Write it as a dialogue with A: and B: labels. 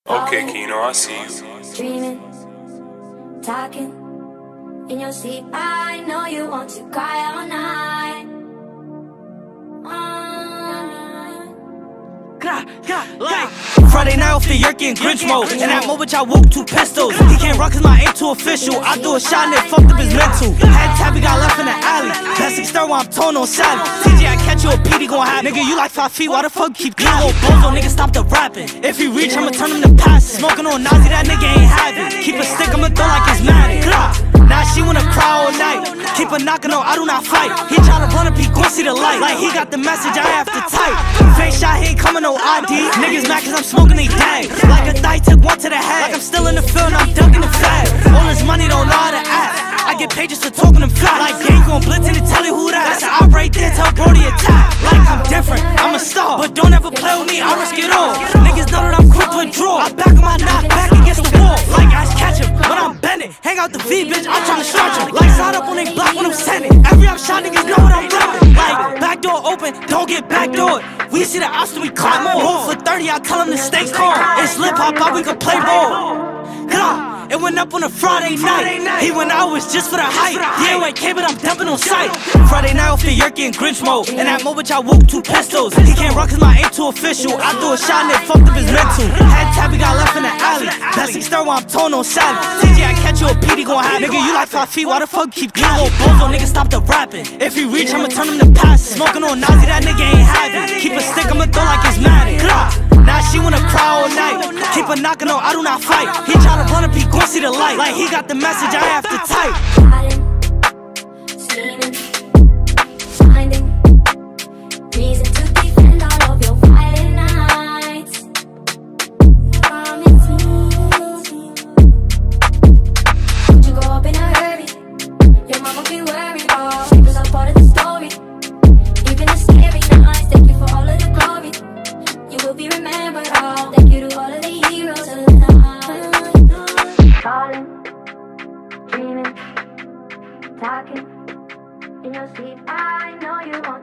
A: Okay, Kino, I see you.
B: Dreaming, talking in your sleep. I know you want to cry all night.
C: Like Friday night off the Yerk in Grinch mode. In that moment I woke 2 pistols. He can't run cause my aim too official. I do a shot and it fucked up his mental. Had Tabby got left in the alley. Best extern while I'm tone on Sally. TJ I catch you a PD gon' happen. Nigga you like 5 feet, why the fuck keep clean? Little bozo nigga stop the rapping. If he reach I'ma turn him to pass. Smoking on Nazi that nigga ain't having. Keep a stick I'ma throw like it's Madden. Now she wanna cry all night. Keep a knocking on, I do not fight. He try to run up, he gon' see the light. Like he got the message, I have to type. Face shot, he ain't coming no ID. Niggas mad cause I'm smoking they dag. Like a thigh, took one to the head. Like I'm still in the field and I'm dunking the flag. All this money don't know how to act. I get paid just for talking them flat. Like gang gon' blitz and tell you who that. That's an op right there, tell Brody attack. Like I'm different, I'm a star, but don't ever play with me, I risk it all. Niggas know that I'm quick to draw. I back on my knock, back against the wall. Like Ash Ketchum, but I'm bending. Hang out the V, bitch, I'm tryna stretch him. Like side up on they block when I'm sending. Every up shot, niggas know what I'm reppin'. Like back door open, don't get backdoored. We see the ops, we climb more. Roll for 30, I tell them the stakes hard. It's lip hop, but we can play ball. It went up on a Friday night. He went out, was just for the hype. He ain't came, but I'm dumping on sight. Friday night off the Yerk in Grinch mode. In that moment, I woke 2 pistols. He can't run cause my aim too official. I do a shot and it fucked up his mental. Had Tabby got left in the alley. Best extern while I'm tone on Sally. TJ, I catch you a PD gon' happen. Nigga, you like 5 feet, why the fuck keep clean? Little bozo, nigga, stop the rapping. If he reach, I'ma turn him to pass. Smoking on Nazi, that nigga ain't having. Keep a stick, I'ma throw like it's Madden. Now she wanna cry all night. Keep a knocking on, I do not fight. He try to run up, he gon' see the light. Like he got the message, I have to type.
B: Scheming, finding reason to defend all of your violent nights. Promise me, would you go up in a hurry? Your mama be worried, oh, because I'm part of the story. Even the scary nights, thank you for all of the glory. You will be remembered, oh, thank you to all of the heroes of the night. Calling, dreaming, talking in your sleep. I know you want